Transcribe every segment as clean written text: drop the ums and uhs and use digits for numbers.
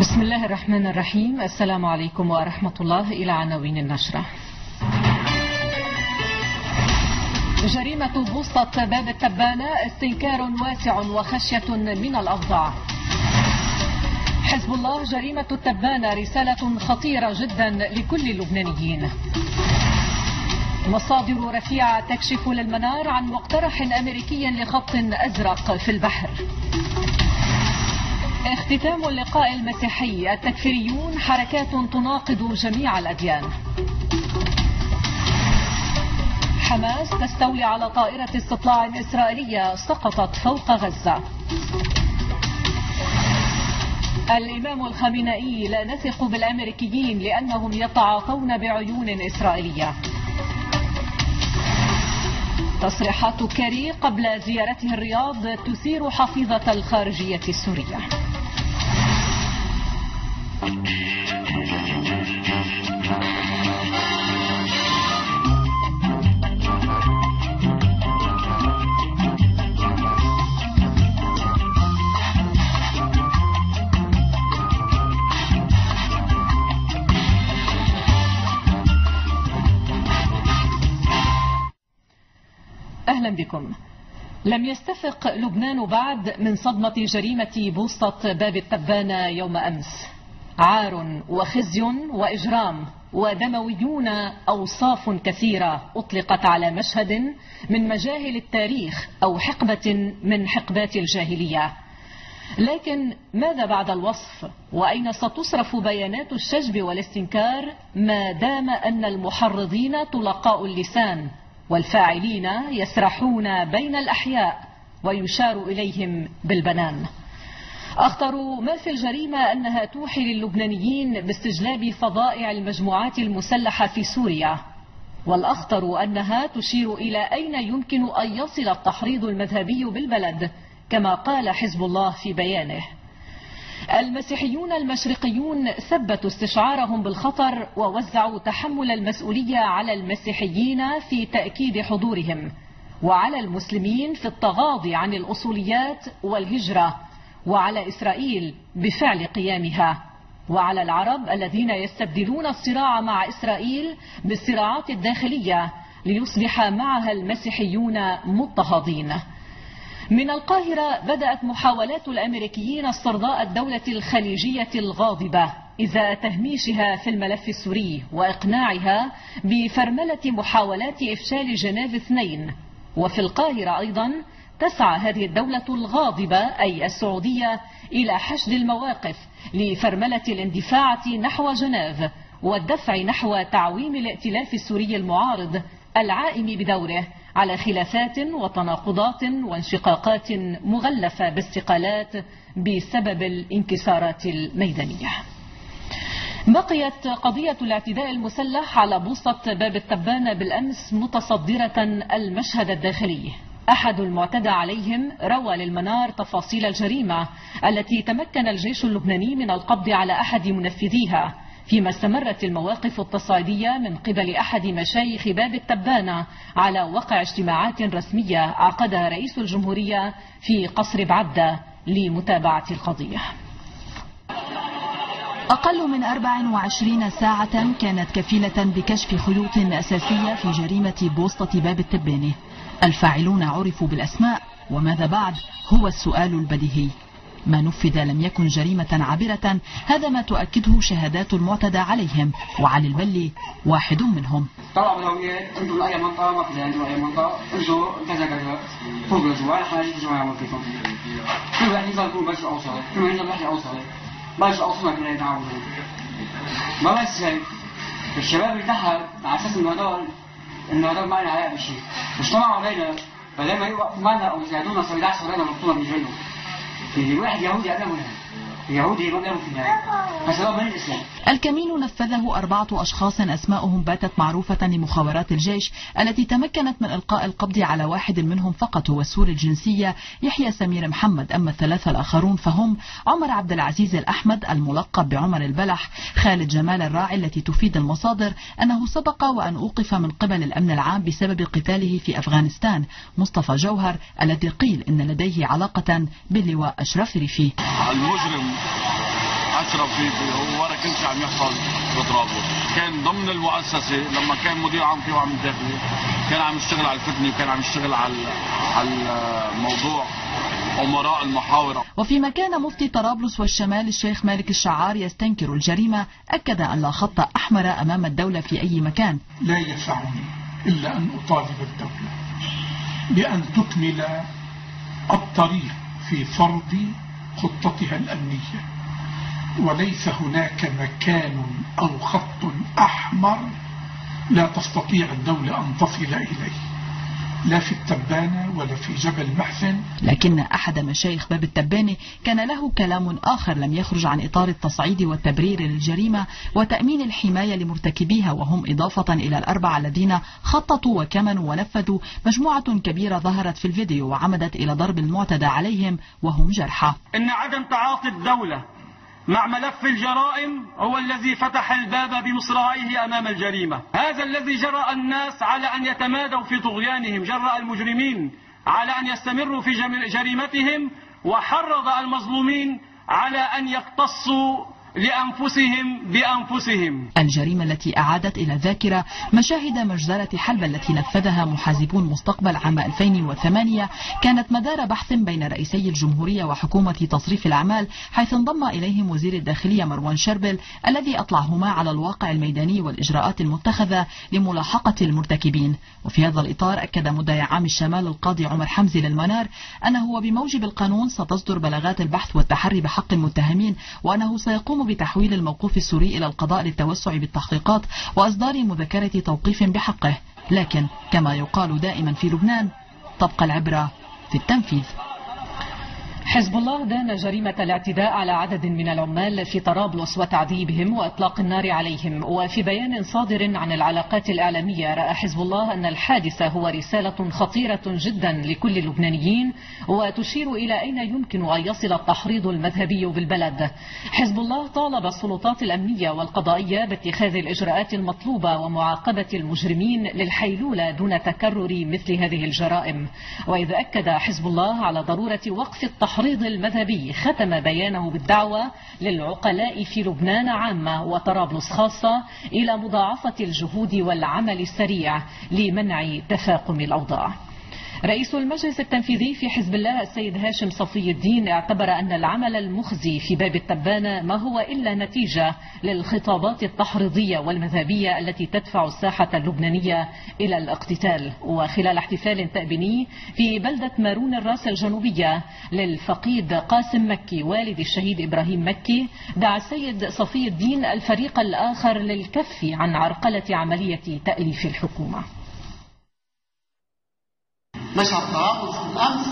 بسم الله الرحمن الرحيم. السلام عليكم ورحمة الله. إلى عناوين النشرة. جريمة بوسطة باب التبانة استنكار واسع وخشية من الأفظع. حزب الله جريمة التبانة رسالة خطيرة جدا لكل اللبنانيين. مصادر رفيعة تكشف للمنار عن مقترح أمريكي لخط أزرق في البحر. اختتام اللقاء المسيحي. التكفيريون حركات تناقض جميع الأديان. حماس تستولي على طائرة استطلاع إسرائيلية سقطت فوق غزة. الإمام الخامنئي: لا نثق بالأمريكيين لأنهم يتعاطون بعيون إسرائيلية. تصريحات كيري قبل زيارته الرياض تثير حفيظة الخارجية السورية. أهلا بكم. لم يستفق لبنان بعد من صدمة جريمة بوسطة باب التبانة يوم أمس. عار وخزي وإجرام ودمويون، أوصاف كثيرة أطلقت على مشهد من مجاهل التاريخ أو حقبة من حقبات الجاهلية. لكن ماذا بعد الوصف؟ وأين ستصرف بيانات الشجب والاستنكار ما دام أن المحرضين طلقاء اللسان والفاعلين يسرحون بين الأحياء ويشار إليهم بالبنان؟ أخطر ما في الجريمة أنها توحي للبنانيين باستجلاب فظائع المجموعات المسلحة في سوريا، والأخطر أنها تشير إلى أين يمكن أن يصل التحريض المذهبي بالبلد كما قال حزب الله في بيانه. المسيحيون المشرقيون ثبتوا استشعارهم بالخطر ووزعوا تحمل المسؤولية على المسيحيين في تأكيد حضورهم، وعلى المسلمين في التغاضي عن الأصوليات والهجرة، وعلى إسرائيل بفعل قيامها، وعلى العرب الذين يستبدلون الصراع مع إسرائيل بالصراعات الداخلية ليصبح معها المسيحيون مضطهدين. من القاهرة بدأت محاولات الأمريكيين استرضاء الدولة الخليجية الغاضبة إزاء تهميشها في الملف السوري وإقناعها بفرملة محاولات إفشال جنيف 2. وفي القاهرة أيضا تسعى هذه الدولة الغاضبة أي السعودية إلى حشد المواقف لفرملة الاندفاع نحو جنيف والدفع نحو تعويم الائتلاف السوري المعارض العائم بدوره على خلافات وتناقضات وانشقاقات مغلفة باستقالات بسبب الانكسارات الميدانية. بقيت قضية الاعتداء المسلح على بوسطة باب التبانة بالأمس متصدرة المشهد الداخلي. أحد المعتدى عليهم روى للمنار تفاصيل الجريمة التي تمكن الجيش اللبناني من القبض على أحد منفذيها، فيما استمرت المواقف التصعيدية من قبل أحد مشايخ باب التبانة على وقع اجتماعات رسمية عقدها رئيس الجمهورية في قصر بعدة لمتابعة القضية. أقل من 24 ساعة كانت كفيلة بكشف خيوط أساسية في جريمة بوسطة باب التبانة. الفاعلون عرفوا بالأسماء، وماذا بعد هو السؤال البديهي. ما نفذ لم يكن جريمة عابرة، هذا ما تؤكده شهادات المعتدى عليهم، وعلي البلي واحد منهم. طلعوا الهويات، انتم من اي منطقه؟ ما في عندكم اي منطقه، انتم كذا كذا فوق الجوال حاجه جماعه منطقتكم. كل واحد ينزل يقول باش اوصل، كل واحد ينزل يحكي اوصل، باش اوصل كنا يتعاونوا. ما بس هيك، الشباب انتحر على اساس انه هذول ما لنا علاقه بالشيء، اجتمعوا علينا فلما يوقفوا معنا او يساعدونا صار 11 صار لنا مقتوله من جنوب. اللي واحد يهودي أدمه يهودي يبقى في النهاية فسبب من الإسلام. الكمين نفذه 4 أشخاص أسماءهم باتت معروفة لمخابرات الجيش التي تمكنت من إلقاء القبض على واحد منهم فقط هو السوري الجنسية يحيى سمير محمد. أما ال3 الآخرون فهم عمر عبد العزيز الأحمد الملقب بعمر البلح، خالد جمال الراعي التي تفيد المصادر أنه سبق وأن أوقف من قبل الأمن العام بسبب قتاله في أفغانستان، مصطفى جوهر الذي قيل إن لديه علاقة باللواء أشرف ريفي. المجرم أشرف هو ورا كل شيء عم يحصل بطرابلس. كان ضمن المؤسسة لما كان مدير عام فيه وعم الداخلي كان عم يشتغل على الفتنة وكان عم يشتغل على الموضوع أمراء المحاورة. وفيما كان مفتي طرابلس والشمال الشيخ مالك الشعار يستنكر الجريمة، أكد أن لا خط أحمر أمام الدولة في أي مكان. لا يسعني إلا أن أطالب الدولة بأن تكمل الطريق في فرض خطتها الأمنية، وليس هناك مكان أو خط أحمر لا تستطيع الدولة أن تصل إليه، لا في التبانة ولا في جبل محسن. لكن أحد مشايخ باب التبانة كان له كلام آخر لم يخرج عن إطار التصعيد والتبرير للجريمة وتأمين الحماية لمرتكبيها، وهم إضافة إلى الأربعة الذين خططوا وكمنوا ونفذوا مجموعة كبيرة ظهرت في الفيديو وعمدت إلى ضرب المعتدى عليهم وهم جرحى. إن عدم تعاطي الدولة مع ملف الجرائم هو الذي فتح الباب بمصراعيه أمام الجريمة. هذا الذي جرأ الناس على أن يتمادوا في طغيانهم، جرأ المجرمين على أن يستمروا في جريمتهم، وحرض المظلومين على أن يقتصوا لأنفسهم بأنفسهم. الجريمة التي أعادت إلى الذاكرة مشاهد مجزرة حلب التي نفذها محاسبون مستقبل عام 2008 كانت مدار بحث بين رئيسي الجمهورية وحكومة تصريف الأعمال، حيث انضم إليهم وزير الداخلية مروان شربل الذي أطلعهما على الواقع الميداني والإجراءات المتخذة لملاحقة المرتكبين. وفي هذا الإطار أكد مدعي عام الشمال القاضي عمر حمزي للمنار أنه وبموجب القانون ستصدر بلاغات البحث والتحري بحق المتهمين، وأنه سيقوم بتحويل الموقوف السوري إلى القضاء للتوسع بالتحقيقات وإصدار مذكرة توقيف بحقه. لكن كما يقال دائما في لبنان، تبقى العبرة في التنفيذ. حزب الله دان جريمة الاعتداء على عدد من العمال في طرابلس وتعذيبهم وإطلاق النار عليهم. وفي بيان صادر عن العلاقات الإعلامية، رأى حزب الله أن الحادث هو رسالة خطيرة جدا لكل اللبنانيين وتشير إلى أين يمكن أن يصل التحريض المذهبي بالبلد. حزب الله طالب السلطات الأمنية والقضائية باتخاذ الإجراءات المطلوبة ومعاقبة المجرمين للحيلولة دون تكرر مثل هذه الجرائم. وإذا أكد حزب الله على ضرورة وقف التحريض المذهبي، ختم بيانه بالدعوة للعقلاء في لبنان عامة وطرابلس خاصة إلى مضاعفة الجهود والعمل السريع لمنع تفاقم الأوضاع. رئيس المجلس التنفيذي في حزب الله السيد هاشم صفي الدين اعتبر أن العمل المخزي في باب التبانة ما هو إلا نتيجة للخطابات التحريضية والمذهبية التي تدفع الساحة اللبنانية إلى الاقتتال. وخلال احتفال تأبيني في بلدة مارون الراس الجنوبية للفقيد قاسم مكي والد الشهيد إبراهيم مكي، دعا السيد صفي الدين الفريق الآخر للكف عن عرقلة عملية تأليف الحكومة. مشهد طرابلس بالأمس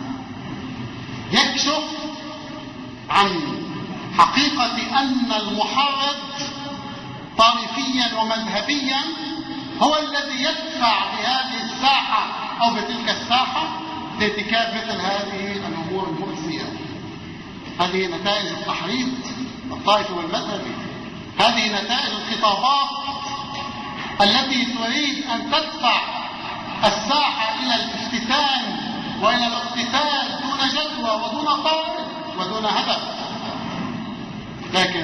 يكشف عن حقيقة أن المحرض طائفيا ومذهبيا هو الذي يدفع بهذه الساحة أو بتلك الساحة لارتكاب مثل هذه الأمور المؤذية. هذه نتائج التحريض الطائفي والمذهبي، هذه نتائج الخطابات التي تريد أن تدفع الساحة إلى الافتتان وإلى الاقتتال دون جدوى ودون قائد ودون هدف. لكن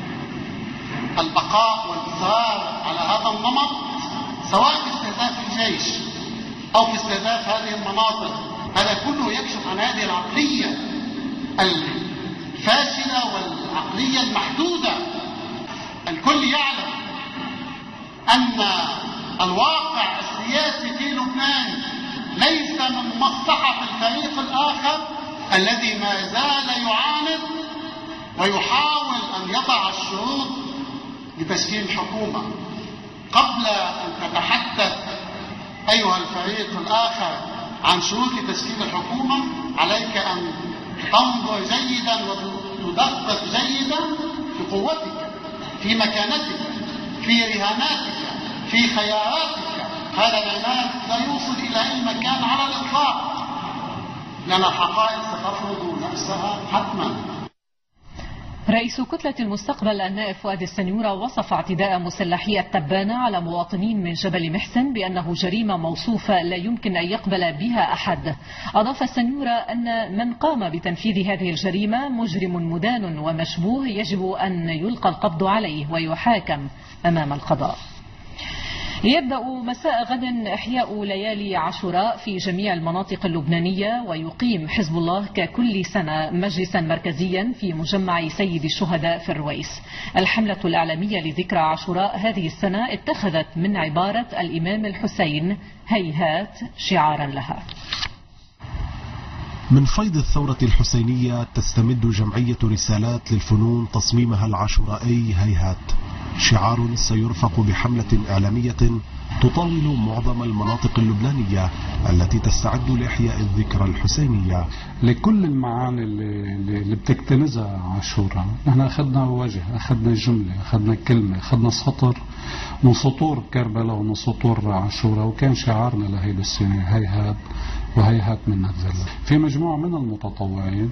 البقاء والإصرار على هذا النمط، سواء في استهداف الجيش أو في استهداف هذه المناطق، هذا كله يكشف عن هذه العقلية الفاشلة والعقلية المحدودة. الكل يعلم أن الواقع السياسي في لبنان ليس من مصلحة الفريق الآخر الذي ما زال يعاند ويحاول أن يضع الشروط لتشكيل حكومة. قبل أن تتحدث أيها الفريق الآخر عن شروط لتشكيل الحكومة، عليك أن تنظر جيدا وتدقق جيدا في قوتك، في مكانتك، في رهاناتك، في خياراتك. هذا العناد لا يوصل إلى أي مكان على الإطلاق، لأن الحقائق ستفرض نفسها حتما. رئيس كتلة المستقبل النائب فؤاد السنيورة وصف اعتداء مسلحي التبانة على مواطنين من جبل محسن بأنه جريمة موصوفة لا يمكن أن يقبل بها أحد. أضاف السنيورة أن من قام بتنفيذ هذه الجريمة مجرم مدان ومشبوه يجب أن يلقى القبض عليه ويحاكم أمام القضاء. يبدأ مساء غد إحياء ليالي عاشوراء في جميع المناطق اللبنانية، ويقيم حزب الله ككل سنة مجلسا مركزيا في مجمع سيد الشهداء في الرويس. الحملة الإعلامية لذكرى عاشوراء هذه السنة اتخذت من عبارة الإمام الحسين هيهات شعارا لها. من فيض الثورة الحسينية تستمد جمعية رسالات للفنون تصميمها العاشورائي هيهات، شعار سيرفق بحملة إعلامية تطاول معظم المناطق اللبنانية التي تستعد لإحياء الذكرى الحسينية. لكل المعاني اللي بتكتنزها عاشوراء، نحن أخذنا وجه، أخذنا جملة، أخذنا كلمة، أخذنا سطر من سطور كربلاء ومن سطور عاشوراء، وكان شعارنا لهيدي السنة هيهات وهيهات من الذلة. في مجموعة من المتطوعين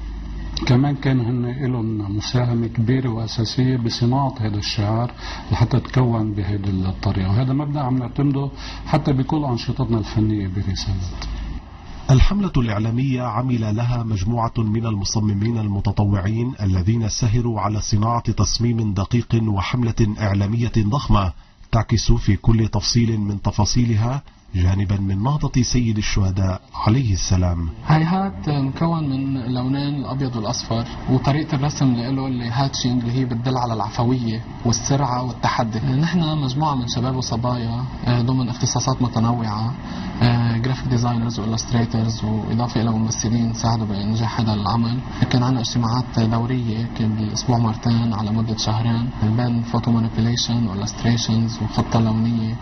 كمان كان هن لهم مساهمة كبيرة وأساسية بصناعة هذا الشعار لحتى تكون بهذه الطريقة، وهذا مبدأ عم نعتمده حتى بكل أنشطتنا الفنية برسالات. الحملة الإعلامية عمل لها مجموعة من المصممين المتطوعين الذين سهروا على صناعة تصميم دقيق وحملة إعلامية ضخمة تعكس في كل تفصيل من تفاصيلها جانبا من نهضة سيد الشهداء عليه السلام. هيهات مكون من اللونين الأبيض والأصفر، وطريقة الرسم له اللي هاتشينج اللي هي بتدل على العفوية والسرعة والتحدي. نحن مجموعة من شباب وصبايا ضمن اختصاصات متنوعة، جرافيك ديزاينرز وإلستريترز، وإضافة إلى ممثلين ساعدوا بإنجاح هذا العمل. كان عندنا اجتماعات دورية كان بالأسبوع مرتين على مدة شهرين بين فوتو مانيبيوليشن وإلستريشنز وخطة لونية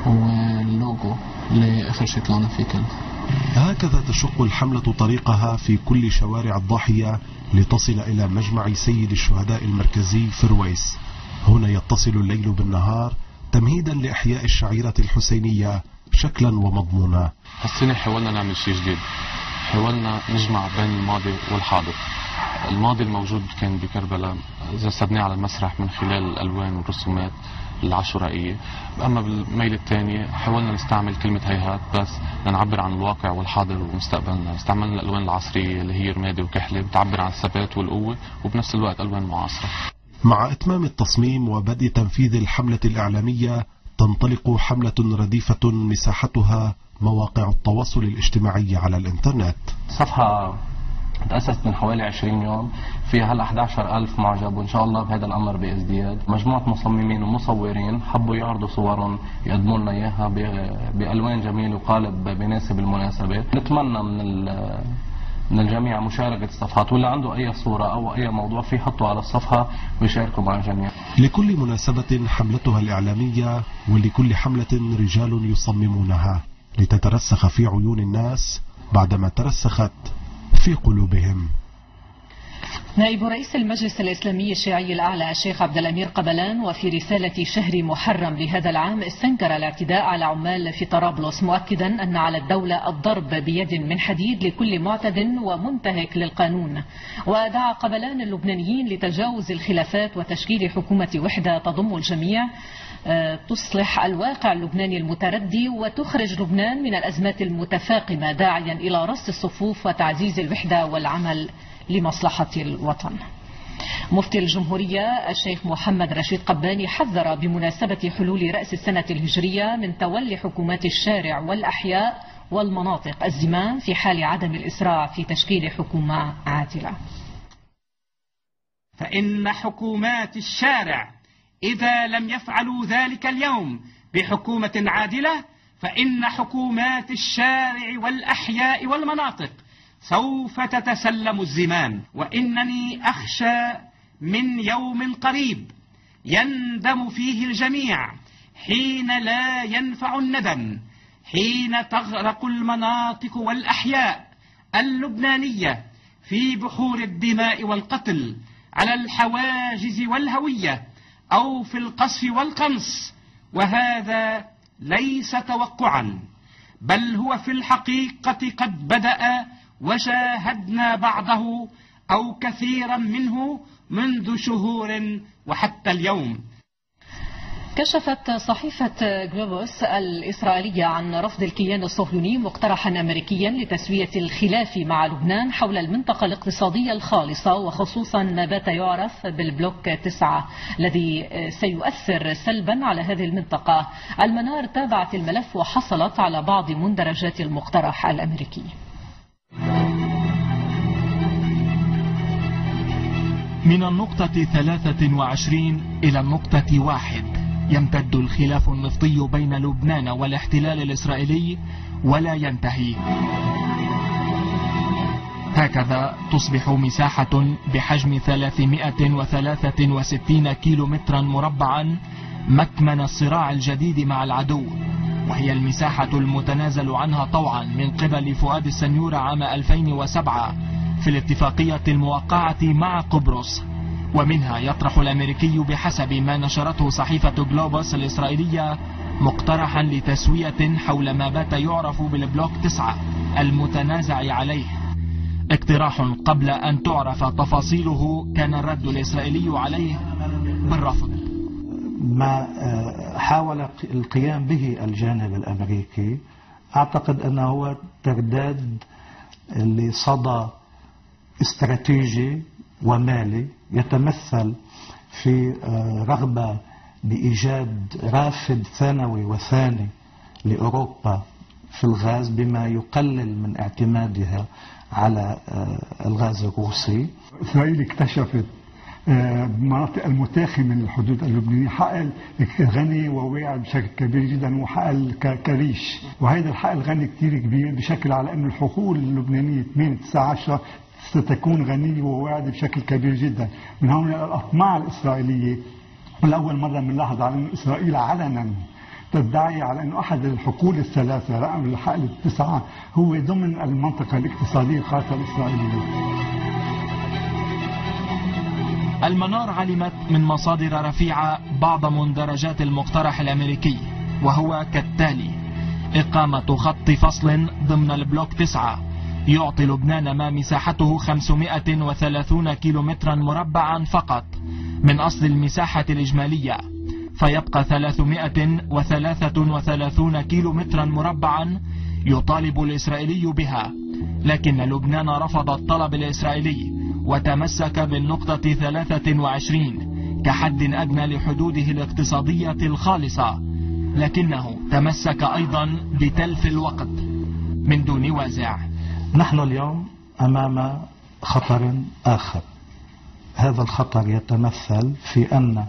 واللوجو لآخر شيء طلعنا فيه كله. هكذا تشق الحملة طريقها في كل شوارع الضاحية لتصل إلى مجمع سيد الشهداء المركزي في الرويس. هنا يتصل الليل بالنهار تمهيدا لإحياء الشعيرة الحسينية شكلا ومضمونا. هالسنة حاولنا نعمل شيء جديد، حاولنا نجمع بين الماضي والحاضر. الماضي الموجود كان بكربلاء جسدناه على المسرح من خلال الألوان والرسومات العاشورائية، أما بالميل الثاني حاولنا نستعمل كلمة هيهات بس لنعبر عن الواقع والحاضر ومستقبلنا. استعملنا الألوان العصرية اللي هي رمادي وكحلة بتعبر عن الثبات والقوة، وبنفس الوقت ألوان معاصرة. مع إتمام التصميم وبدء تنفيذ الحملة الإعلامية تنطلق حملة رديفة مساحتها مواقع التواصل الاجتماعي على الإنترنت. صفحة تأسست من حوالي 20 يوم، فيها هلا 11,000 معجب، وإن شاء الله بهذا الأمر بيزداد. مجموعة مصممين ومصورين حبوا يعرضوا صورهم يقدموا لنا إياها بألوان جميلة وقالب بيناسب المناسبة. نتمنى من الجميع مشاركة الصفحات، واللي عنده أي صورة أو أي موضوع فيه يحطه على الصفحة ويشاركوا مع الجميع. لكل مناسبة حملتها الإعلامية، ولكل حملة رجال يصممونها لتترسخ في عيون الناس بعدما ترسخت في قلوبهم. نائب رئيس المجلس الإسلامي الشيعي الأعلى الشيخ عبد الأمير قبلان وفي رسالة شهر محرم لهذا العام استنكر الاعتداء على عمال في طرابلس، مؤكدا أن على الدولة الضرب بيد من حديد لكل معتد ومنتهك للقانون. ودعا قبلان اللبنانيين لتجاوز الخلافات وتشكيل حكومة وحدة تضم الجميع تصلح الواقع اللبناني المتردي وتخرج لبنان من الأزمات المتفاقمة، داعيا إلى رص الصفوف وتعزيز الوحدة والعمل لمصلحة الوطن. مفتي الجمهورية الشيخ محمد رشيد قباني حذر بمناسبة حلول رأس السنة الهجرية من تولي حكومات الشارع والأحياء والمناطق الزمام في حال عدم الإسراع في تشكيل حكومة عادلة. فإن حكومات الشارع إذا لم يفعلوا ذلك اليوم بحكومة عادلة، فإن حكومات الشارع والأحياء والمناطق سوف تتسلم الزمام. وإنني أخشى من يوم قريب يندم فيه الجميع حين لا ينفع الندم، حين تغرق المناطق والأحياء اللبنانية في بحور الدماء والقتل على الحواجز والهوية أو في القصف والقنص. وهذا ليس توقعا، بل هو في الحقيقة قد بدأ وشاهدنا بعضه أو كثيرا منه منذ شهور وحتى اليوم. كشفت صحيفة جلوبوس الإسرائيلية عن رفض الكيان الصهيوني مقترحا أمريكيا لتسوية الخلاف مع لبنان حول المنطقة الاقتصادية الخالصة، وخصوصا ما بات يعرف بالبلوك 9 الذي سيؤثر سلبا على هذه المنطقة. المنار تابعت الملف وحصلت على بعض مندرجات المقترح الأمريكي. من النقطة 23 إلى النقطة 1 يمتد الخلاف النفطي بين لبنان والاحتلال الإسرائيلي ولا ينتهي. هكذا تصبح مساحة بحجم 363 كيلومترا مربعا مكمن الصراع الجديد مع العدو، وهي المساحة المتنازل عنها طوعا من قبل فؤاد السنيور عام 2007 في الاتفاقية الموقعة مع قبرص، ومنها يطرح الأمريكي بحسب ما نشرته صحيفة جلوبوس الإسرائيلية مقترحا لتسوية حول ما بات يعرف بالبلوك 9 المتنازع عليه. اقتراح قبل أن تعرف تفاصيله كان الرد الإسرائيلي عليه بالرفض. ما حاول القيام به الجانب الأمريكي أعتقد أنه هو ترداد لصدى استراتيجي ومالي يتمثل في رغبة بإيجاد رافد ثانوي وثاني لأوروبا في الغاز بما يقلل من اعتمادها على الغاز الروسي. إسرائيل اكتشفت مناطق المتاخمة من الحدود اللبنانية، حقل غني وواعي بشكل كبير جدا، وحقل كريش، وهذا الحقل غني كتير كبير بشكل على أن الحقول اللبنانية 8 9 10 ستكون غنية وواعدة بشكل كبير جدا. من هون الأطماع الإسرائيلية لأول مرة بنلاحظ على أن إسرائيل علنا تدعي على أن أحد الحقول الثلاثة رقم الحقل 9 هو ضمن المنطقة الاقتصادية الخاصة الإسرائيلية. المنار علمت من مصادر رفيعة بعض مندرجات المقترح الأمريكي، وهو كالتالي: إقامة خط فصل ضمن البلوك 9 يعطي لبنان ما مساحته 530 كيلومترا مربعا فقط من أصل المساحة الإجمالية، فيبقى 333 كيلومترا مربعا يطالب الإسرائيلي بها، لكن لبنان رفض الطلب الإسرائيلي وتمسك بالنقطة 23 كحد أدنى لحدوده الاقتصادية الخالصة، لكنه تمسك أيضا بتلف الوقت من دون وازع. نحن اليوم أمام خطر آخر. هذا الخطر يتمثل في أن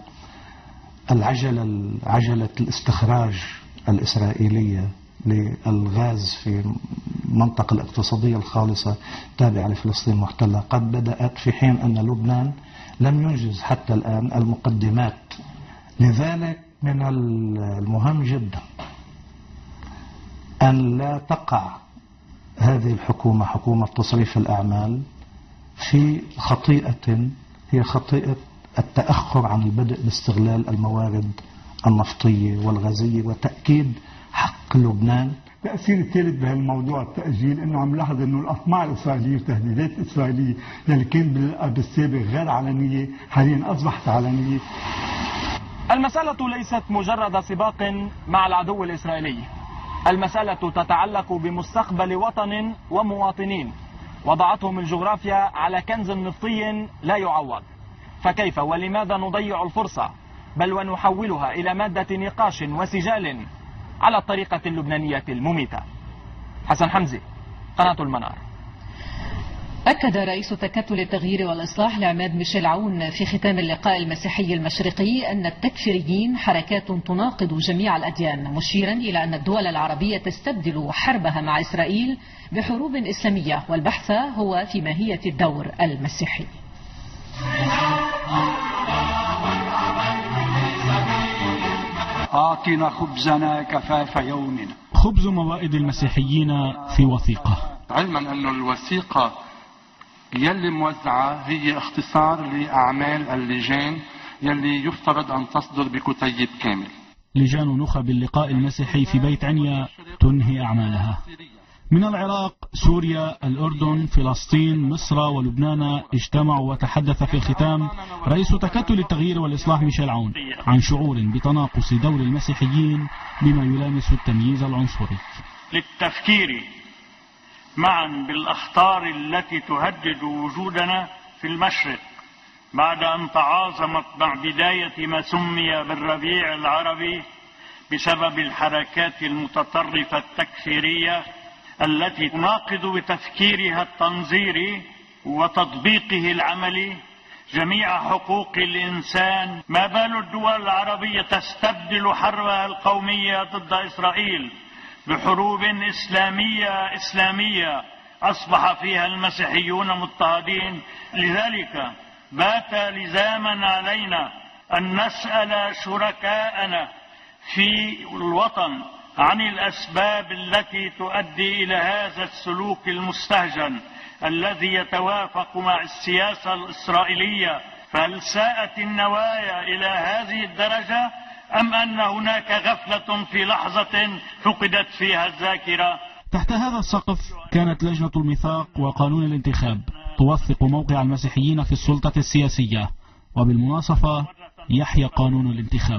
عجلة الاستخراج الإسرائيلية للغاز في المنطقة الاقتصادية الخالصة التابعة لفلسطين المحتلة قد بدأت، في حين أن لبنان لم ينجز حتى الآن المقدمات. لذلك من المهم جدا أن لا تقع هذه الحكومة، حكومة تصريف الأعمال، في خطيئة هي خطيئة التأخر عن البدء باستغلال الموارد النفطية والغازية وتأكيد حق لبنان. تأثير الثالث بهالموضوع التأجيل انه عم لاحظ انه الأطماع الإسرائيلية والتهديدات الإسرائيلية اللي كان بالسابق غير علنية حاليا أصبحت علنية. المسألة ليست مجرد سباق مع العدو الإسرائيلي، المسألة تتعلق بمستقبل وطن ومواطنين وضعتهم الجغرافيا على كنز نفطي لا يعوض، فكيف ولماذا نضيع الفرصة بل ونحولها إلى مادة نقاش وسجال على الطريقة اللبنانية المميتة؟ حسن حمزي، قناة المنار. أكد رئيس تكتل التغيير والإصلاح العماد ميشيل عون في ختام اللقاء المسيحي المشرقي أن التكفيريين حركات تناقض جميع الأديان، مشيرا إلى أن الدول العربية تستبدل حربها مع إسرائيل بحروب إسلامية، والبحث هو في ماهية الدور المسيحي. أعطنا خبزنا كفاف يومنا. خبز موائد المسيحيين في وثيقة. علما أن الوثيقة يلي موزعة هي اختصار لأعمال اللجان يلي يفترض أن تصدر بكتيب كامل. لجان نخب اللقاء المسيحي في بيت عنيا تنهي أعمالها. من العراق، سوريا، الأردن، فلسطين، مصر ولبنان اجتمعوا وتحدث في الختام رئيس تكتل التغيير والإصلاح ميشيل عون عن شعور بتناقص دور المسيحيين بما يلامس التمييز العنصري. للتفكير معا بالأخطار التي تهدد وجودنا في المشرق بعد أن تعاظمت مع بداية ما سمي بالربيع العربي بسبب الحركات المتطرفة التكفيرية التي تناقض بتفكيرها التنظيري وتطبيقه العملي جميع حقوق الإنسان. ما بال الدول العربية تستبدل حربها القومية ضد إسرائيل بحروب إسلامية أصبح فيها المسيحيون مضطهدين. لذلك بات لزاما علينا أن نسأل شركاءنا في الوطن عن الأسباب التي تؤدي إلى هذا السلوك المستهجن الذي يتوافق مع السياسة الإسرائيلية. فهل ساءت النوايا إلى هذه الدرجة أم أن هناك غفلة في لحظة فقدت فيها الذاكرة؟ تحت هذا السقف كانت لجنة الميثاق وقانون الانتخاب توثق موقع المسيحيين في السلطة السياسية، وبالمناسبة يحيى قانون الانتخاب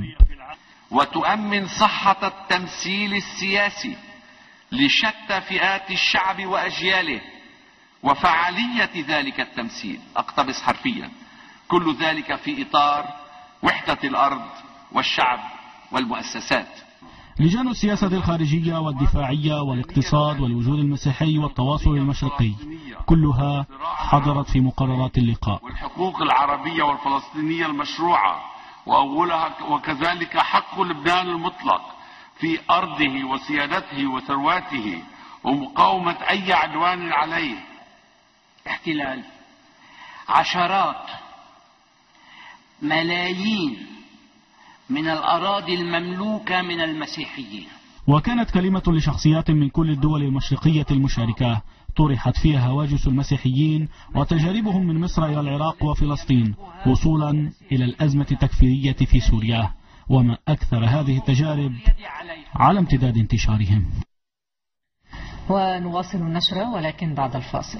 وتؤمن صحة التمثيل السياسي لشتى فئات الشعب وأجياله وفعالية ذلك التمثيل. أقتبس حرفيا: كل ذلك في إطار وحدة الأرض والشعب والمؤسسات. لجان السياسة الخارجية والدفاعية والاقتصاد والوجود المسيحي والتواصل المشرقي كلها حضرت في مقررات اللقاء. والحقوق العربية والفلسطينية المشروعة وأولها وكذلك حق لبنان المطلق في أرضه وسيادته وثرواته ومقاومة أي عدوان عليه. احتلال عشرات ملايين من الأراضي المملوكة من المسيحيين. وكانت كلمة لشخصيات من كل الدول المشرقية المشاركة طرحت فيها هواجس المسيحيين وتجاربهم من مصر إلى العراق وفلسطين وصولا إلى الأزمة التكفيرية في سوريا، وما أكثر هذه التجارب على امتداد انتشارهم. ونواصل النشرة ولكن بعد الفاصل.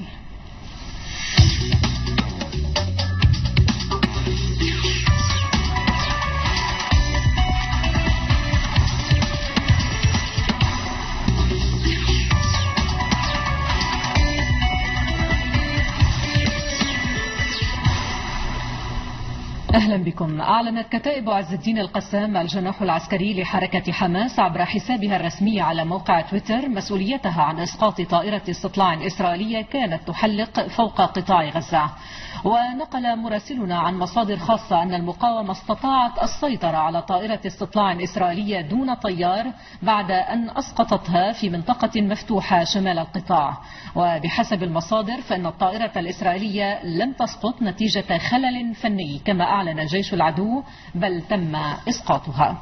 أهلا بكم. أعلنت كتائب عز الدين القسام الجناح العسكري لحركة حماس عبر حسابها الرسمي على موقع تويتر مسؤوليتها عن إسقاط طائرة استطلاع إسرائيلية كانت تحلق فوق قطاع غزة. ونقل مراسلنا عن مصادر خاصة أن المقاومة استطاعت السيطرة على طائرة استطلاع إسرائيلية دون طيار بعد أن أسقطتها في منطقة مفتوحة شمال القطاع. وبحسب المصادر فإن الطائرة الإسرائيلية لم تسقط نتيجة خلل فني كما أعلن جيش العدو، بل تم إسقاطها.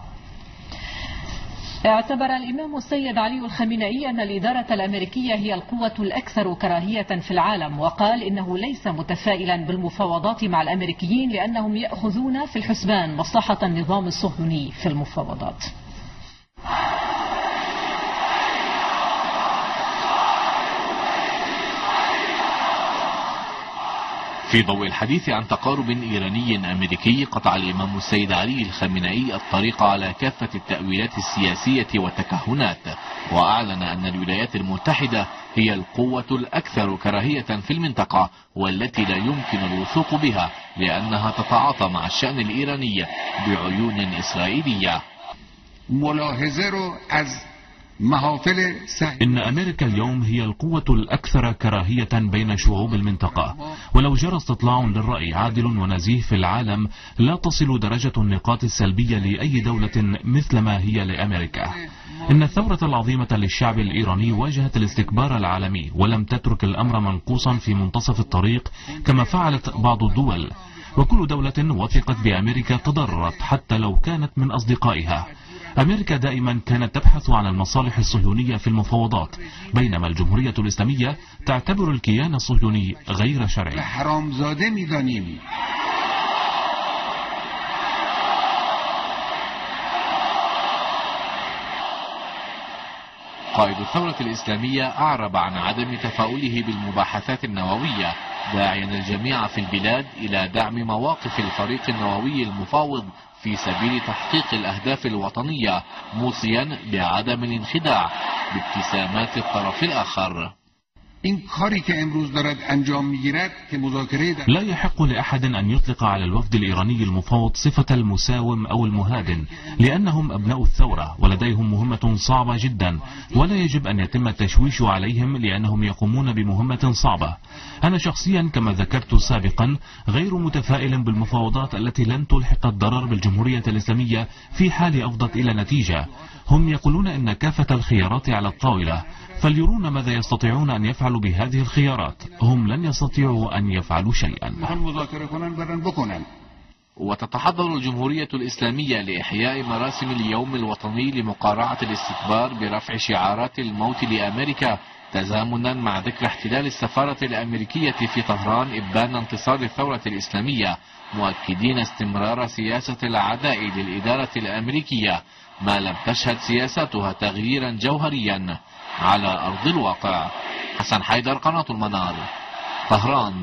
اعتبر الإمام السيد علي الخامنئي أن الإدارة الأمريكية هي القوة الأكثر كراهية في العالم، وقال إنه ليس متفائلا بالمفاوضات مع الأمريكيين لأنهم يأخذون في الحسبان مصلحة النظام الصهيوني في المفاوضات. في ضوء الحديث عن تقارب إيراني أمريكي، قطع الإمام السيد علي الخامنئي الطريق على كافة التأويلات السياسية والتكهنات، وأعلن أن الولايات المتحدة هي القوة الأكثر كراهية في المنطقة والتي لا يمكن الوثوق بها لأنها تتعاطى مع الشأن الإيراني بعيون إسرائيلية. إن أمريكا اليوم هي القوة الأكثر كراهية بين شعوب المنطقة، ولو جرى استطلاع للرأي عادل ونزيه في العالم لا تصل درجة النقاط السلبية لأي دولة مثل ما هي لأمريكا. إن الثورة العظيمة للشعب الإيراني واجهت الاستكبار العالمي ولم تترك الأمر منقوصا في منتصف الطريق كما فعلت بعض الدول، وكل دولة وثقت بأمريكا تضررت حتى لو كانت من أصدقائها. أمريكا دائما كانت تبحث عن المصالح الصهيونية في المفاوضات، بينما الجمهورية الإسلامية تعتبر الكيان الصهيوني غير شرعي. قائد الثورة الإسلامية أعرب عن عدم تفاؤله بالمباحثات النووية، داعيا الجميع في البلاد إلى دعم مواقف الفريق النووي المفاوض في سبيل تحقيق الأهداف الوطنية، موصيا بعدم الانخداع بابتسامات الطرف الآخر. لا يحق لأحد أن يطلق على الوفد الإيراني المفاوض صفة المساوم أو المهادن، لأنهم أبناء الثورة ولديهم مهمة صعبة جدا، ولا يجب أن يتم التشويش عليهم لأنهم يقومون بمهمة صعبة. أنا شخصيا كما ذكرت سابقا غير متفائل بالمفاوضات التي لن تلحق الضرر بالجمهورية الإسلامية في حال أفضت إلى نتيجة. هم يقولون إن كافة الخيارات على الطاولة، فليرون ماذا يستطيعون أن يفعلوا بهذه الخيارات. هم لن يستطيعوا أن يفعلوا شيئا. وتتحضر الجمهورية الإسلامية لإحياء مراسم اليوم الوطني لمقارعة الاستكبار برفع شعارات الموت لأمريكا، تزامنا مع ذكرى احتلال السفارة الأمريكية في طهران إبان انتصار الثورة الإسلامية، مؤكدين استمرار سياسة العداء للإدارة الأمريكية ما لم تشهد سياساتها تغييرا جوهريا على أرض الواقع. حسن حيدر، قناة المنار، طهران.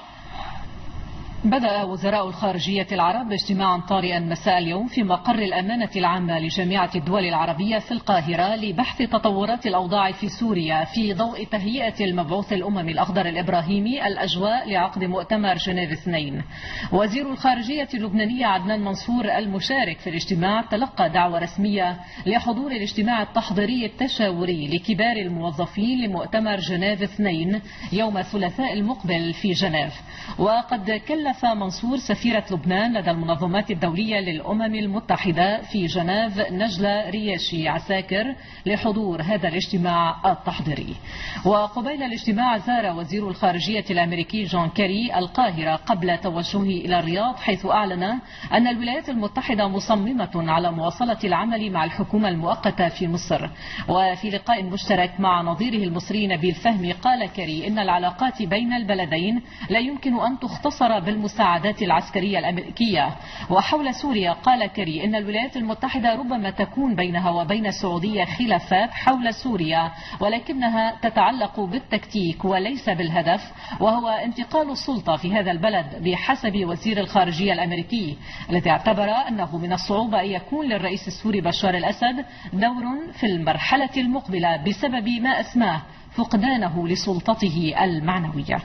بدأ وزراء الخارجية العرب اجتماعا طارئا مساء اليوم في مقر الأمانة العامة لجامعة الدول العربية في القاهرة لبحث تطورات الأوضاع في سوريا في ضوء تهيئة المبعوث الأمم الأخضر الإبراهيمي الأجواء لعقد مؤتمر جنيف 2. وزير الخارجية اللبناني عدنان منصور المشارك في الاجتماع تلقى دعوة رسمية لحضور الاجتماع التحضيري التشاوري لكبار الموظفين لمؤتمر جنيف 2 يوم الثلاثاء المقبل في جنيف. وقد كلف منصور سفيرة لبنان لدى المنظمات الدولية للأمم المتحدة في جنيف نجلة رياشي عساكر لحضور هذا الاجتماع التحضيري. وقبيل الاجتماع زار وزير الخارجية الأمريكي جون كيري القاهرة قبل توجهه إلى الرياض، حيث أعلن أن الولايات المتحدة مصممة على مواصلة العمل مع الحكومة المؤقتة في مصر. وفي لقاء مشترك مع نظيره المصري نبيل فهمي قال كيري إن العلاقات بين البلدين لا يمكن أن تختصر بالمساعدات العسكرية الأمريكية. وحول سوريا قال كيري إن الولايات المتحدة ربما تكون بينها وبين السعودية خلافات حول سوريا، ولكنها تتعلق بالتكتيك وليس بالهدف، وهو انتقال السلطة في هذا البلد بحسب وزير الخارجية الأمريكي، الذي اعتبر أنه من الصعوبة أن يكون للرئيس السوري بشار الأسد دور في المرحلة المقبلة بسبب ما أسماه فقدانه لسلطته المعنوية.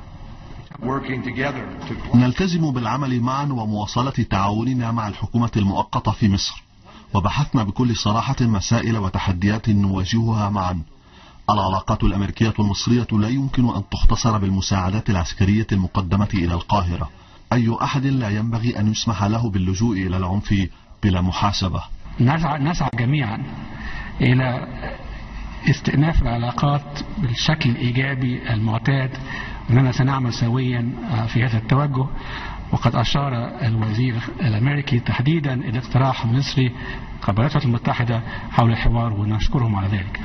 نلتزم بالعمل معا ومواصلة تعاوننا مع الحكومة المؤقتة في مصر، وبحثنا بكل صراحة مسائل وتحديات نواجهها معا. العلاقات الأمريكية المصرية لا يمكن أن تختصر بالمساعدات العسكرية المقدمة إلى القاهرة. أي أحد لا ينبغي أن يسمح له باللجوء إلى العنف بلا محاسبة. نسعى جميعا إلى استئناف العلاقات بالشكل الإيجابي المعتاد، أننا سنعمل سويا في هذا التوجه. وقد أشار الوزير الأمريكي تحديدا إلى اقتراح مصري قبل الولايات المتحدة حول الحوار، ونشكرهم على ذلك.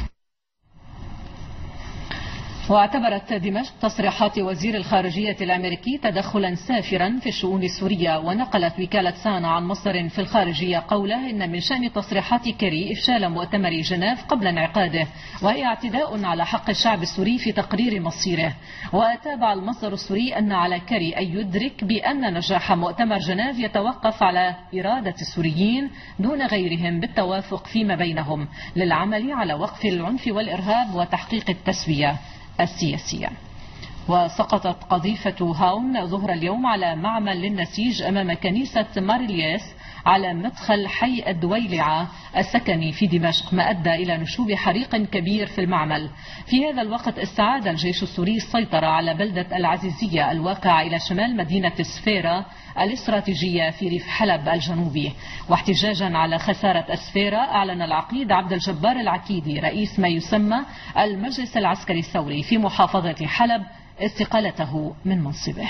واعتبرت دمشق تصريحات وزير الخارجية الأمريكي تدخلا سافرا في الشؤون السورية. ونقلت وكالة سانا عن مصدر في الخارجية قوله إن من شأن تصريحات كيري إفشال مؤتمر جنيف قبل انعقاده، وهي اعتداء على حق الشعب السوري في تقرير مصيره. وتابع المصدر السوري أن على كيري أن يدرك بأن نجاح مؤتمر جنيف يتوقف على إرادة السوريين دون غيرهم بالتوافق فيما بينهم للعمل على وقف العنف والإرهاب وتحقيق التسوية السياسية. وسقطت قذيفة هاون ظهر اليوم على معمل للنسيج أمام كنيسة ماريلياس على مدخل حي الدويلعة السكني في دمشق، ما أدى إلى نشوب حريق كبير في المعمل. في هذا الوقت استعاد الجيش السوري السيطرة على بلدة العزيزية الواقعة إلى شمال مدينة سفيرة الاستراتيجية في ريف حلب الجنوبي. واحتجاجا على خسارة أسفيرة، أعلن العقيد عبد الجبار العكيدي رئيس ما يسمى المجلس العسكري الثوري في محافظة حلب استقالته من منصبه.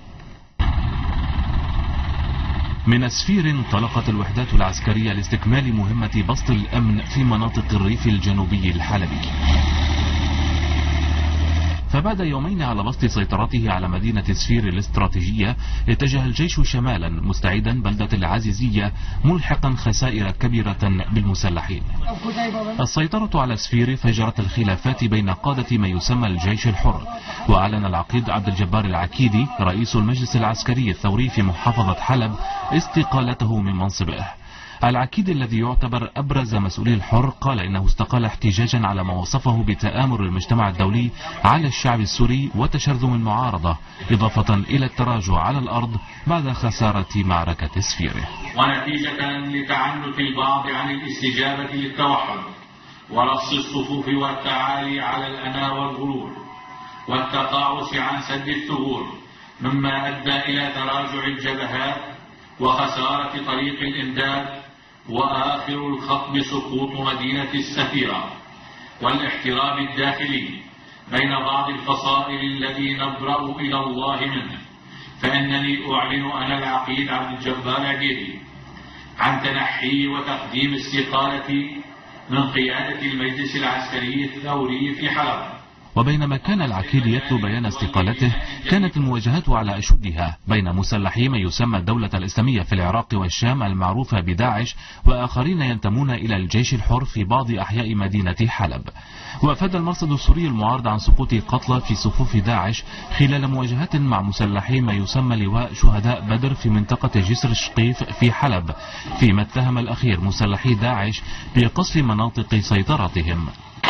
من سفير انطلقت الوحدات العسكرية لاستكمال مهمة بسط الأمن في مناطق الريف الجنوبي الحلبي. فبعد يومين على بسط سيطرته على مدينة سفير الاستراتيجية اتجه الجيش شمالا مستعيدا بلدة العزيزية ملحقا خسائر كبيرة بالمسلحين. السيطرة على سفير فجرت الخلافات بين قادة ما يسمى الجيش الحر، وأعلن العقيد عبد الجبار العكيدي رئيس المجلس العسكري الثوري في محافظة حلب استقالته من منصبه. العكيدي الذي يعتبر أبرز مسؤولي الحر قال إنه استقال احتجاجا على ما وصفه بتآمر المجتمع الدولي على الشعب السوري وتشرذم المعارضة، إضافة إلى التراجع على الأرض بعد خسارة معركة سفيره. ونتيجة لتعنت البعض عن الاستجابة للتوحد ورص الصفوف والتعالي على الأنا والغرور والتقاعس عن سد الثغور، مما أدى إلى تراجع الجبهات وخسارة طريق الإمداد، وآخر الخطب سقوط مدينة السفيرة والاحتراب الداخلي بين بعض الفصائل الذي نبرأ إلى الله منه. فإنني أعلن أنا العقيد عبد الجبار العكيدي عن تنحي وتقديم استقالتي من قيادة المجلس العسكري الثوري في حلب. وبينما كان العكيدي يتلو بيان استقالته، كانت المواجهات على أشدها بين مسلحي ما يسمى الدولة الإسلامية في العراق والشام المعروفة بداعش وآخرين ينتمون إلى الجيش الحر في بعض أحياء مدينة حلب. وأفاد المرصد السوري المعارض عن سقوط قتلى في صفوف داعش خلال مواجهات مع مسلحي ما يسمى لواء شهداء بدر في منطقة جسر الشقيف في حلب، فيما اتهم الأخير مسلحي داعش بقصف مناطق سيطرتهم.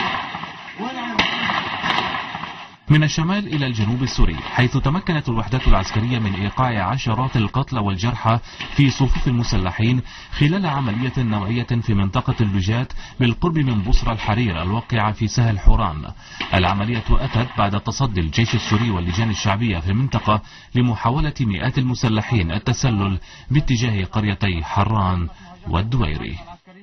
من الشمال إلى الجنوب السوري، حيث تمكنت الوحدات العسكرية من إيقاع عشرات القتلى والجرحى في صفوف المسلحين خلال عملية نوعية في منطقة اللجات بالقرب من بصرى الحرير الواقعة في سهل حوران. العملية أتت بعد تصدي الجيش السوري واللجان الشعبية في المنطقة لمحاولة مئات المسلحين التسلل باتجاه قريتي حران والدويري.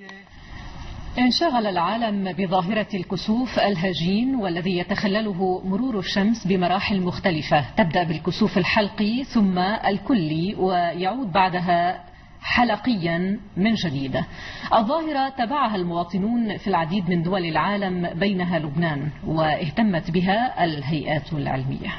انشغل العالم بظاهرة الكسوف الهجين والذي يتخلله مرور الشمس بمراحل مختلفة، تبدأ بالكسوف الحلقي ثم الكلي ويعود بعدها حلقيا من جديد. الظاهرة تبعها المواطنون في العديد من دول العالم بينها لبنان، واهتمت بها الهيئات العلمية.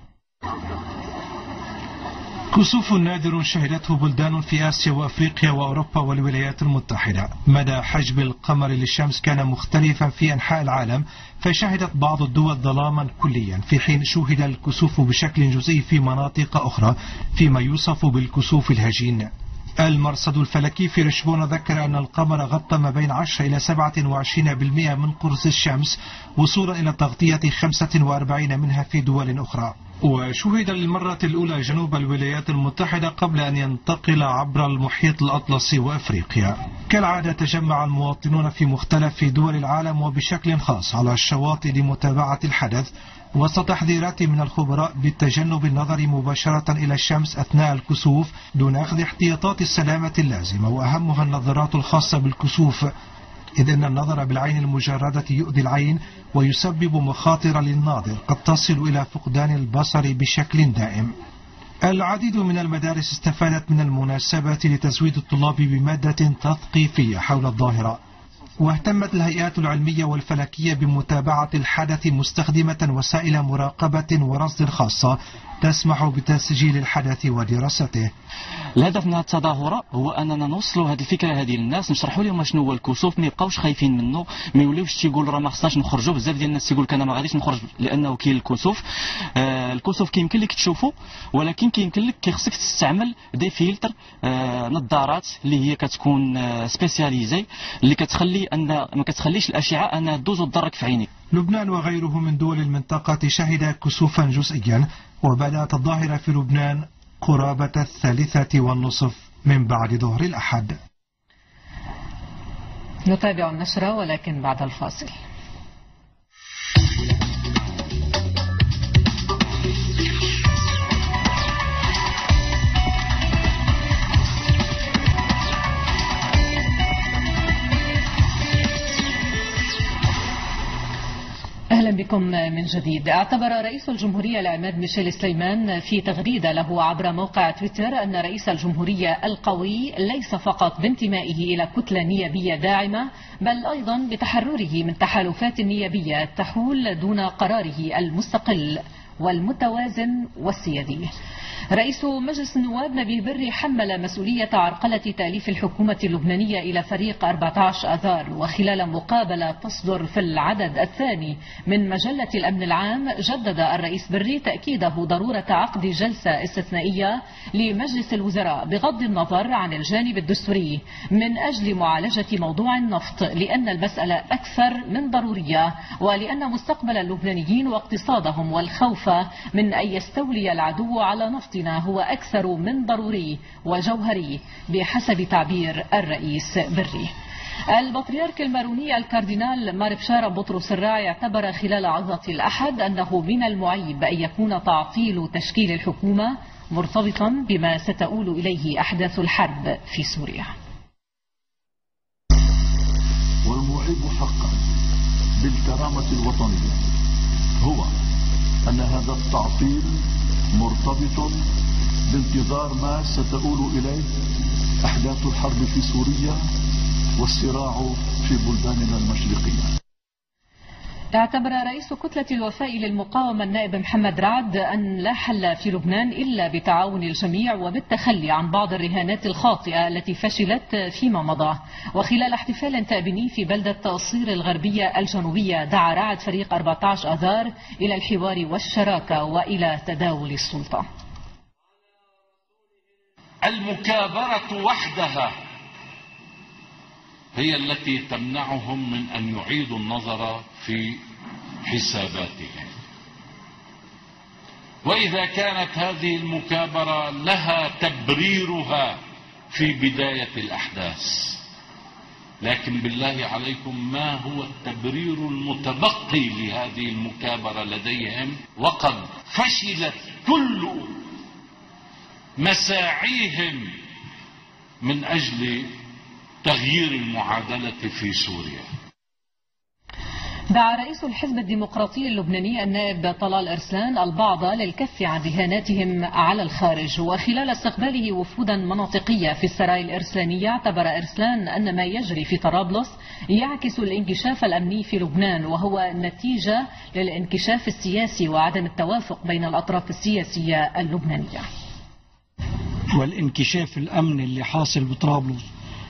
كسوف نادر شهدته بلدان في آسيا وأفريقيا وأوروبا والولايات المتحدة. مدى حجب القمر للشمس كان مختلفا في أنحاء العالم، فشهدت بعض الدول ظلاما كليا، في حين شهد الكسوف بشكل جزئي في مناطق أخرى فيما يوصف بالكسوف الهجين. المرصد الفلكي في رشبونة ذكر أن القمر غطى ما بين 10 إلى 27% من قرص الشمس، وصولا إلى تغطية 45 منها في دول أخرى. وشهد للمرة الأولى جنوب الولايات المتحدة قبل أن ينتقل عبر المحيط الأطلسي وأفريقيا. كالعادة تجمع المواطنون في مختلف دول العالم وبشكل خاص على الشواطئ لمتابعة الحدث، وسط تحذيرات من الخبراء بالتجنب النظر مباشرة إلى الشمس أثناء الكسوف دون أخذ احتياطات السلامة اللازمة، وأهمها النظارات الخاصة بالكسوف، إذ أن النظر بالعين المجردة يؤذي العين ويسبب مخاطر للناظر قد تصل إلى فقدان البصر بشكل دائم. العديد من المدارس استفادت من المناسبة لتزويد الطلاب بمادة تثقيفية حول الظاهرة، واهتمت الهيئات العلمية والفلكية بمتابعة الحدث مستخدمة وسائل مراقبة ورصد خاصة تسمح بتسجيل الحدث ودراسته. الهدف من هذه التظاهرة هو أننا نوصلوا هذه الفكرة هذه للناس، نشرحوا لهم شنو هو الكسوف، ما يبقاوش خايفين منه، ما يوليوش تيقولوا راه ما خصناش نخرجوا. بزاف ديال الناس تيقول لك انا ما غاديش نخرج لانه كاين الكسوف. الكسوف كيمكن لك تشوفه، ولكن كيمكن لك خصك تستعمل دي فيلتر، نظارات اللي هي كتكون سبيسياليزي، اللي كتخلي ان ما كتخليش الاشعه انها تدوز وتضرك في عينيك. لبنان وغيره من دول المنطقة شهد كسوفا جزئيا، وبدأت الظاهرة في لبنان قرابة 3:30 من بعد ظهر الأحد. نتابع النشرة ولكن بعد الفاصل. أهلا بكم بكم من جديد. اعتبر رئيس الجمهورية العماد ميشيل سليمان في تغريدة له عبر موقع تويتر أن رئيس الجمهورية القوي ليس فقط بانتمائه إلى كتلة نيابية داعمة، بل أيضا بتحرره من تحالفات نيابية تحول دون قراره المستقل والمتوازن والسيادي. رئيس مجلس النواب نبيه بري حمل مسؤولية عرقلة تأليف الحكومة اللبنانية إلى فريق 14 آذار، وخلال مقابلة تصدر في العدد الثاني من مجلة الأمن العام جدد الرئيس بري تأكيده ضرورة عقد جلسة استثنائية لمجلس الوزراء بغض النظر عن الجانب الدستوري من أجل معالجة موضوع النفط، لأن المسألة أكثر من ضرورية، ولأن مستقبل اللبنانيين واقتصادهم والخوف من أن يستولي العدو على نفطنا هو أكثر من ضروري وجوهري بحسب تعبير الرئيس بري. البطريرك الماروني الكاردينال مار بشارة بطرس الراعي اعتبر خلال عظة الأحد أنه من المعيب أن يكون تعطيل تشكيل الحكومة مرتبطا بما ستؤول إليه أحداث الحرب في سوريا. والمعيب حقا بالكرامة الوطنية هو أن هذا التعطيل مرتبط بانتظار ما ستؤول إليه أحداث الحرب في سوريا والصراع في بلداننا المشرقية. اعتبر رئيس كتلة الوفاء للمقاومة النائب محمد رعد أن لا حل في لبنان إلا بتعاون الجميع وبالتخلي عن بعض الرهانات الخاطئة التي فشلت فيما مضى. وخلال احتفال تأبني في بلدة الصير الغربية الجنوبية دعا رعد فريق 14 آذار إلى الحوار والشراكة وإلى تداول السلطة. المكابرة وحدها هي التي تمنعهم من أن يعيدوا النظر في حساباتهم، وإذا كانت هذه المكابرة لها تبريرها في بداية الأحداث، لكن بالله عليكم ما هو التبرير المتبقي لهذه المكابرة لديهم وقد فشلت كل مساعيهم من أجل تغيير المعادلة في سوريا. دعا رئيس الحزب الديمقراطي اللبناني النائب طلال إرسلان البعض للكف عن رهاناتهم على الخارج. وخلال استقباله وفودا مناطقية في السراي الإرسلانية اعتبر إرسلان أن ما يجري في طرابلس يعكس الانكشاف الأمني في لبنان، وهو نتيجة للانكشاف السياسي وعدم التوافق بين الأطراف السياسية اللبنانية. والانكشاف الأمني اللي حاصل بطرابلس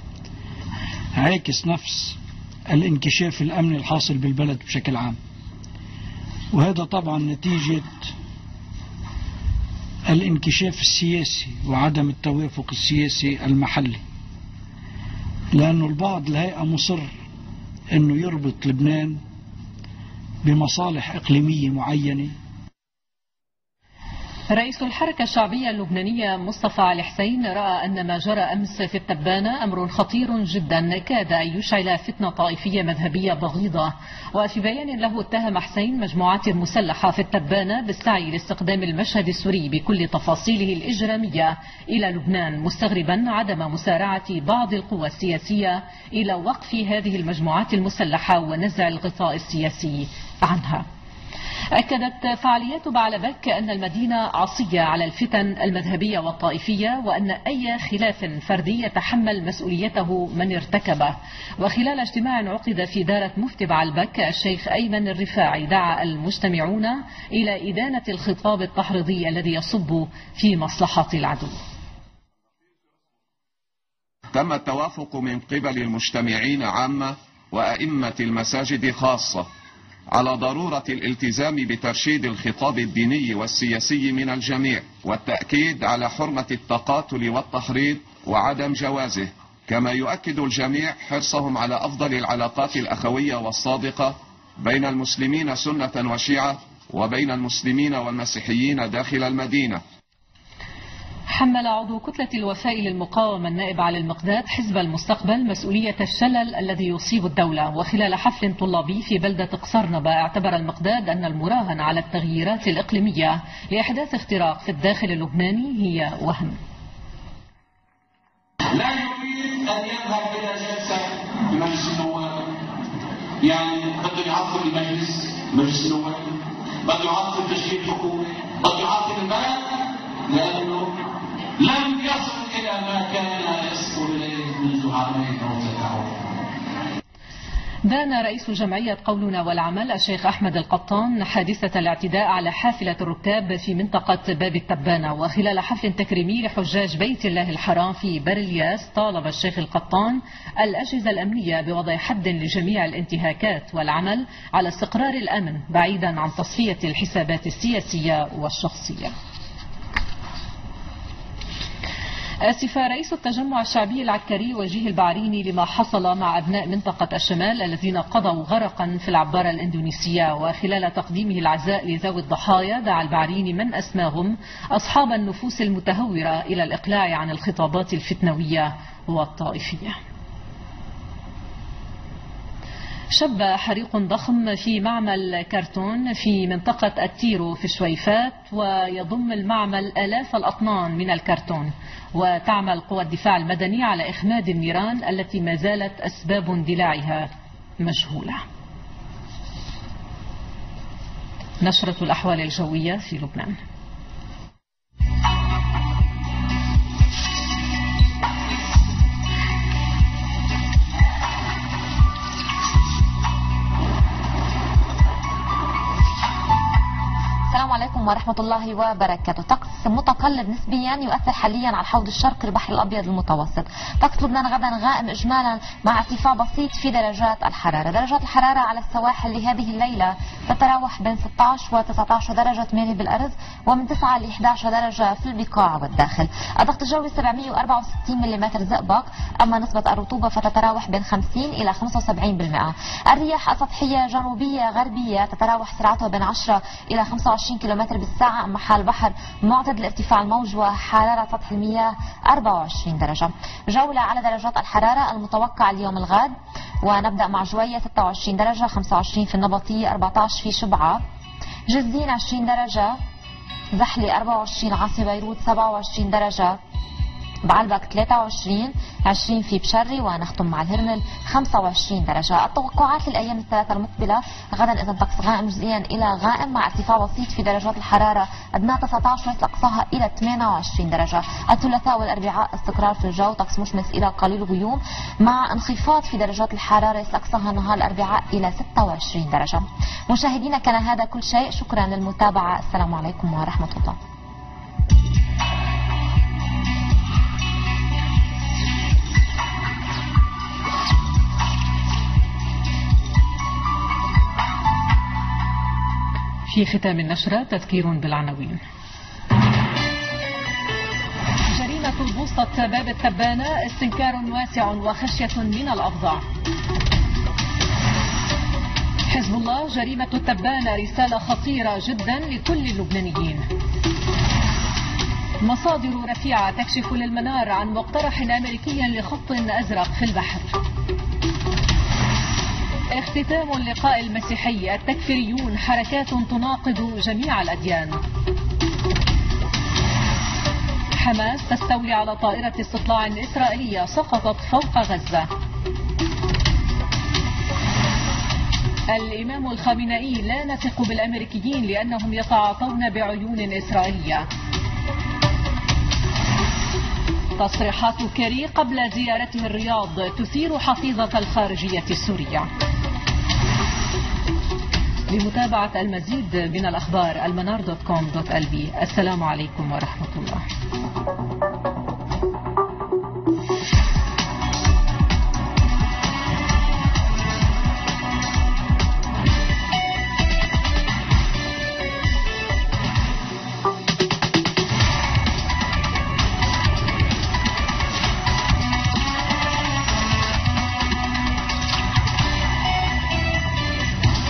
عاكس نفس الانكشاف الأمني الحاصل بالبلد بشكل عام، وهذا طبعا نتيجة الانكشاف السياسي وعدم التوافق السياسي المحلي، لأنه البعض الهيئة مصر أنه يربط لبنان بمصالح إقليمية معينة. رئيس الحركة الشعبية اللبنانية مصطفى علي حسين رأى أن ما جرى أمس في التبانة أمر خطير جدا كاد أن يشعل فتنة طائفية مذهبية بغيضة. وفي بيان له اتهم حسين مجموعات مسلحة في التبانة بالسعي لاستخدام المشهد السوري بكل تفاصيله الإجرامية إلى لبنان، مستغربا عدم مسارعة بعض القوى السياسية إلى وقف هذه المجموعات المسلحة ونزع الغطاء السياسي عنها. أكدت فعاليات بعلبك أن المدينة عصية على الفتن المذهبية والطائفية، وأن أي خلاف فردي يتحمل مسؤوليته من ارتكبه. وخلال اجتماع عقد في دارة مفتي بعلبك الشيخ أيمن الرفاعي دعا المجتمعون إلى إدانة الخطاب التحريضي الذي يصب في مصلحة العدو. تم التوافق من قبل المجتمعين عامة وأئمة المساجد خاصة على ضرورة الالتزام بترشيد الخطاب الديني والسياسي من الجميع، والتأكيد على حرمة التقاتل والتحريض وعدم جوازه، كما يؤكد الجميع حرصهم على أفضل العلاقات الأخوية والصادقة بين المسلمين سنة وشيعة وبين المسلمين والمسيحيين داخل المدينة. حمل عضو كتلة الوفاء للمقاومة النائب علي المقداد حزب المستقبل مسؤولية الشلل الذي يصيب الدولة. وخلال حفل طلابي في بلدة قصرنبة اعتبر المقداد أن المراهن على التغييرات الإقليمية لإحداث اختراق في الداخل اللبناني هي وهم. لا يريد أن يذهب إلى جلسة بمجلس النواب، يعني بدهم يعطلوا المجلس مجلس النواب، بده يعطل تشكيل حكومة، بده يعطل البلد، لأنه لم يصل إلى ما كان يصل إليه منذ عامين أو 3 عوام. دان رئيس جمعية قولنا والعمل الشيخ أحمد القطان حادثة الاعتداء على حافلة الركاب في منطقة باب التبانة، وخلال حفل تكريمي لحجاج بيت الله الحرام في برلياس طالب الشيخ القطان الأجهزة الأمنية بوضع حد لجميع الانتهاكات والعمل على استقرار الأمن بعيدا عن تصفية الحسابات السياسية والشخصية. آسف رئيس التجمع الشعبي العكري وجيه البعريني لما حصل مع أبناء منطقة الشمال الذين قضوا غرقا في العبارة الإندونيسية، وخلال تقديمه العزاء لذوي الضحايا دعا البعريني من أسماهم أصحاب النفوس المتهورة إلى الإقلاع عن الخطابات الفتنوية والطائفية. شب حريق ضخم في معمل كرتون في منطقة التيرو في الشويفات، ويضم المعمل آلاف الأطنان من الكرتون، وتعمل قوى الدفاع المدني على إخماد النيران التي ما زالت أسباب اندلاعها مجهولة. نشرة الأحوال الجوية في لبنان. السلام عليكم ورحمة الله وبركاته. طقس متقلب نسبيا يؤثر حاليا على الحوض الشرقي البحر الأبيض المتوسط. طقس لبنان غدا غائم إجمالا مع ارتفاع بسيط في درجات الحرارة. درجات الحرارة على السواحل لهذه الليلة تتراوح بين 16 و 19 درجة ميري بالأرز، ومن 9 ل 11 درجة في البقاع والداخل. الضغط الجوي 764 ملم زئبق، أما نسبة الرطوبة فتتراوح بين 50 إلى 75%. الرياح السطحية جنوبية غربية تتراوح سرعتها بين 10 إلى 25 كيلومتر بالساعة، أما حال البحر معتدل ارتفاع الموج وحرارة سطح المياه 24 درجة. جولة على درجات الحرارة المتوقع اليوم الغد، ونبدأ مع جوية 26 درجة، 25 في النبطية، 14 في شبعة، جزين 20 درجة، زحلة 24، عاصمة بيروت 27 درجة، بعلبك 23، 20 في بشري، ونختم مع الهرمل 25 درجة. التوقعات للأيام الثلاثة المقبلة: غدا إذا طقس غائم جزئيا إلى غائم مع ارتفاع بسيط في درجات الحرارة أدنى 19 أقصاها إلى 28 درجة. الثلاثاء والأربعاء استقرار في الجو، طقس مشمس إلى قليل غيوم مع انخفاض في درجات الحرارة أقصاها نهار الأربعاء إلى 26 درجة. مشاهدينا كان هذا كل شيء، شكرا للمتابعة، السلام عليكم ورحمة الله. في ختام النشرة تذكير بالعناوين. جريمة بوسطة باب التبانة استنكار واسع وخشية من الأفظع. حزب الله جريمة التبانة رسالة خطيرة جدا لكل اللبنانيين. مصادر رفيعة تكشف للمنار عن مقترح أمريكي لخط أزرق في البحر. اختتام اللقاء المسيحي، التكفيريون حركات تناقض جميع الأديان. حماس تستولي على طائرة استطلاع إسرائيلية سقطت فوق غزة. الإمام الخامنئي: لا نثق بالأمريكيين لأنهم يتعاطون بعيون إسرائيلية. تصريحات كيري قبل زيارته الرياض تثير حفيظة الخارجية السورية. لمتابعة المزيد من الأخبار المنار.com.lb. السلام عليكم ورحمة الله.